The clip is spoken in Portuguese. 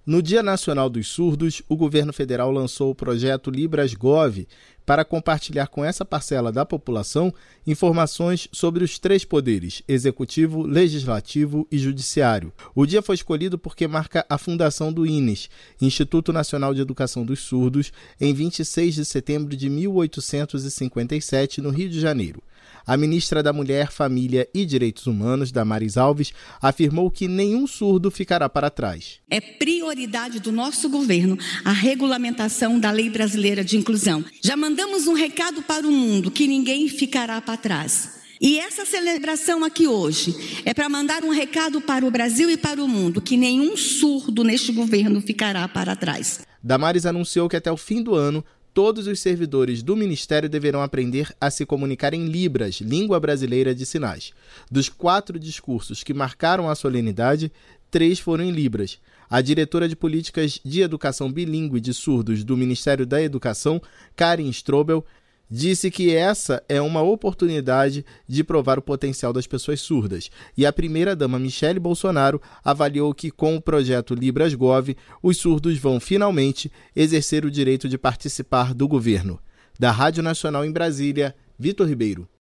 No Dia Nacional dos Surdos, o governo federal lançou o projeto Libras.gov para compartilhar com essa parcela da população informações sobre os 3 poderes: executivo, legislativo e judiciário. O dia foi escolhido porque marca a fundação do INES, Instituto Nacional de Educação dos Surdos, em 26 de setembro de 1857, no Rio de Janeiro. A ministra da Mulher, Família e Direitos Humanos, Damares Alves, afirmou que nenhum surdo ficará para trás. É prioridade do nosso governo a regulamentação da Lei Brasileira de Inclusão. Já mandamos um recado para o mundo que ninguém ficará para trás. E essa celebração aqui hoje é para mandar um recado para o Brasil e para o mundo que nenhum surdo neste governo ficará para trás. Damares anunciou que até o fim do ano, todos os servidores do Ministério deverão aprender a se comunicar em Libras, língua brasileira de sinais. Dos 4 discursos que marcaram a solenidade, 3 foram em Libras. A diretora de Políticas de Educação Bilíngue de Surdos do Ministério da Educação, Karin Strobel, disse que essa é uma oportunidade de provar o potencial das pessoas surdas. E a primeira-dama Michele Bolsonaro avaliou que, com o projeto Libras.gov, os surdos vão finalmente exercer o direito de participar do governo. Da Rádio Nacional em Brasília, Vitor Ribeiro.